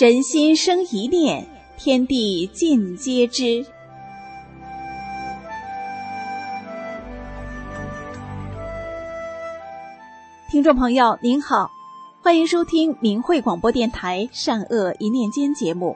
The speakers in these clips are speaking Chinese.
人心生一念，天地尽皆知。听众朋友您好，欢迎收听明慧广播电台善恶一念间节目。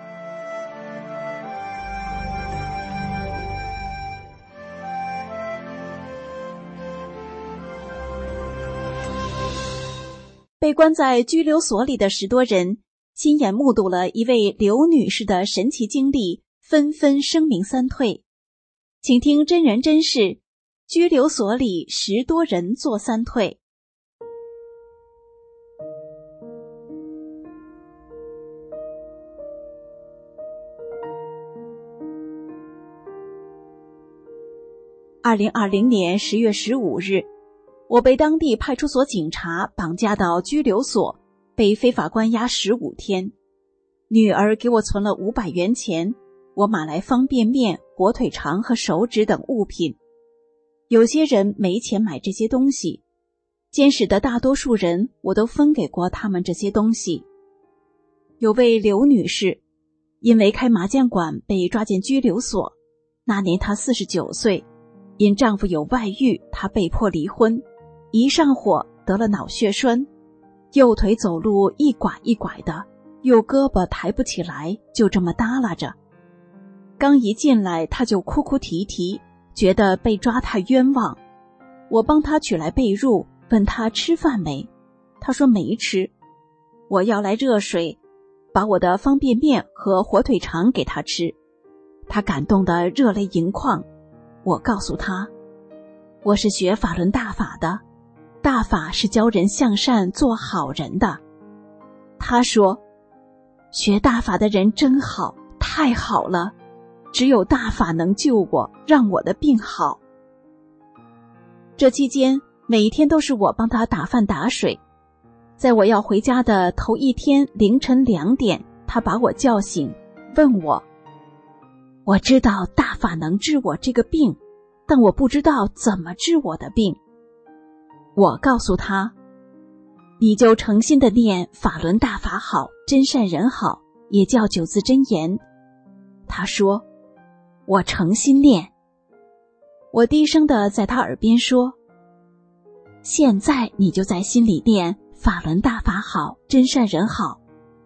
被关在拘留所里的10多人亲眼目睹了一位刘女士的神奇经历，纷纷声名三退。请听真人真事，拘留所里10多人做三退。2020年10月15日，我被当地派出所警察绑架到拘留所，被非法关押15天。女儿给我存了500元钱，我买来方便面、火腿肠和手纸等物品。有些人没钱买这些东西，监室的大多数人我都分给过他们这些东西。有位刘女士，因为开麻将馆被抓进拘留所，那年她49岁，因丈夫有外遇，她被迫离婚，一上火得了脑血栓，右腿走路一拐一拐的，右胳膊抬不起来，就这么耷拉着。刚一进来她就哭哭啼啼，觉得被抓太冤枉。我帮她取来被褥，问她吃饭没，她说没吃。我要来热水，把我的方便面和火腿肠给她吃，她感动得热泪盈眶。我告诉她，我是学法轮大法的，大法是教人向善做好人的。她说，学大法的人真好，太好了，只有大法能救我，让我的病好。这期间每天都是我帮她打饭打水。在我要回家的头一天凌晨2点，她把我叫醒，问我知道大法能治我这个病，但我不知道怎么治我的病。我告诉她，你就诚心的念法轮大法好，真善人好，也叫9字真言。她说，我诚心念。我低声的在她耳边说，现在你就在心里念法轮大法好，真善人好。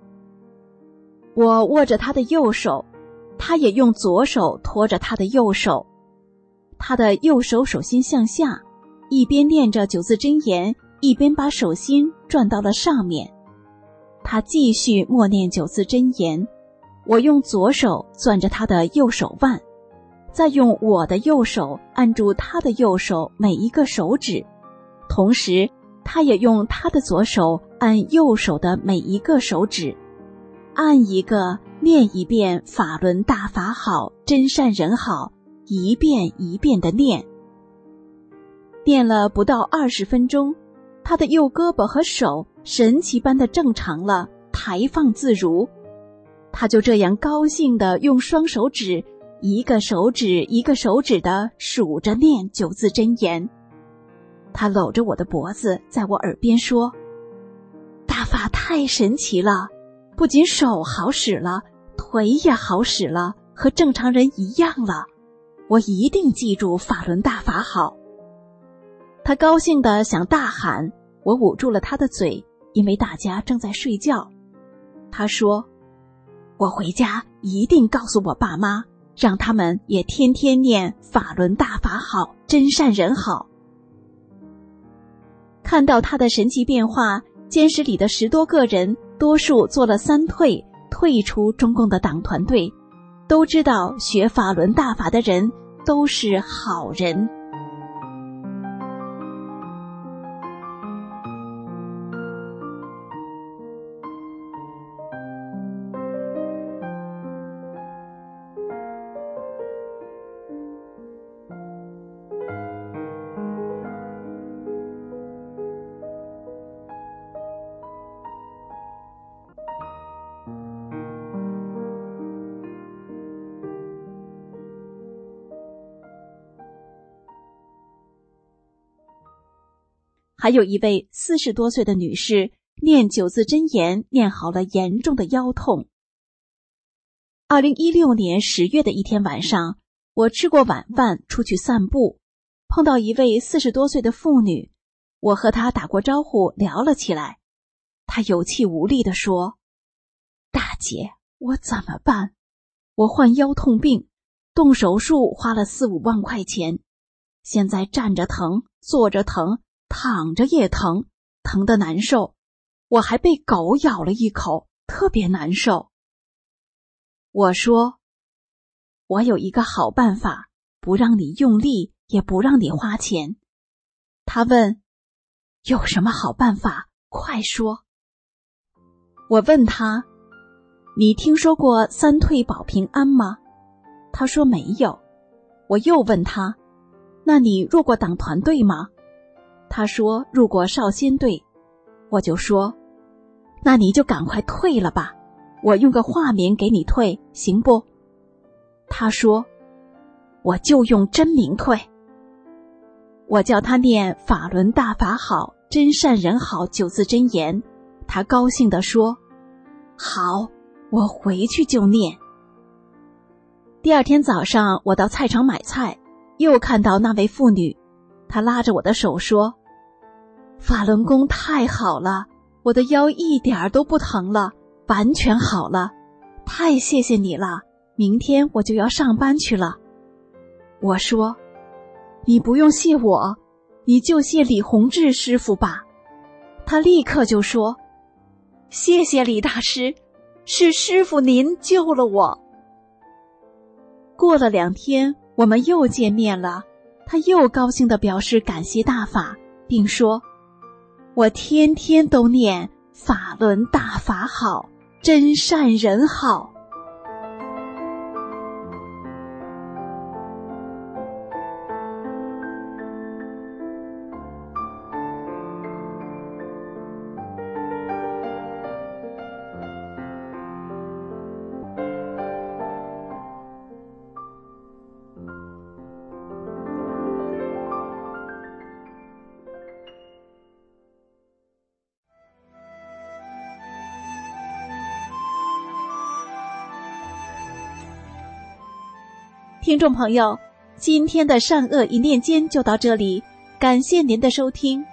我握着她的右手，她也用左手托着她的右手。她的右手手心向下，一边念着9字真言，一边把手心转到了上面。她继续默念9字真言，我用左手攥着她的右手腕，再用我的右手按住她的右手每一个手指，同时她也用她的左手按右手的每一个手指，按一个念一遍法轮大法好，真善人好，一遍一遍地念。念了不到20分钟，她的右胳膊和手神奇般的正常了，抬放自如。她就这样高兴地用双手指一个手指一个手指地数着念9字真言。她搂着我的脖子，在我耳边说，大法太神奇了，不仅手好使了，腿也好使了，和正常人一样了，我一定记住法轮大法好。他高兴地想大喊，我捂住了他的嘴，因为大家正在睡觉。他说，我回家一定告诉我爸妈，让他们也天天念法轮大法好，真善人好。看到他的神奇变化，监室里的10多个人多数做了三退，退出中共的党团队，都知道学法轮大法的人都是好人。还有一位40多岁的女士， 念9字真言念好了严重的腰痛。2016年10月的一天晚上，我吃过晚饭出去散步，碰到一位40多岁的妇女，我和她打过招呼聊了起来。她有气无力地说：大姐，我怎么办？我患腰痛病，动手术花了4、5万块钱，现在站着疼，坐着疼，躺着也疼，疼得难受，我还被狗咬了一口，特别难受。我说，我有一个好办法，不让你用力，也不让你花钱。他问，有什么好办法？快说。我问他，你听说过3退保平安吗？他说没有。我又问他，那你入过党团队吗？他说入过少先队。我就说，那你就赶快退了吧，我用个化名给你退，行不？他说，我就用真名退。我叫他念法轮大法好，真善人好9字真言，他高兴地说，好，我回去就念。第二天早上，我到菜场买菜，又看到那位妇女，她拉着我的手说，法轮功太好了，我的腰一点都不疼了，完全好了，太谢谢你了，明天我就要上班去了。我说，你不用谢我，你就谢李洪志师傅吧。他立刻就说，谢谢李大师，是师傅您救了我。过了2天，我们又见面了，他又高兴地表示感谢大法，并说，我天天都念法轮大法好，真善人好。听众朋友，今天的善恶一念间就到这里，感谢您的收听。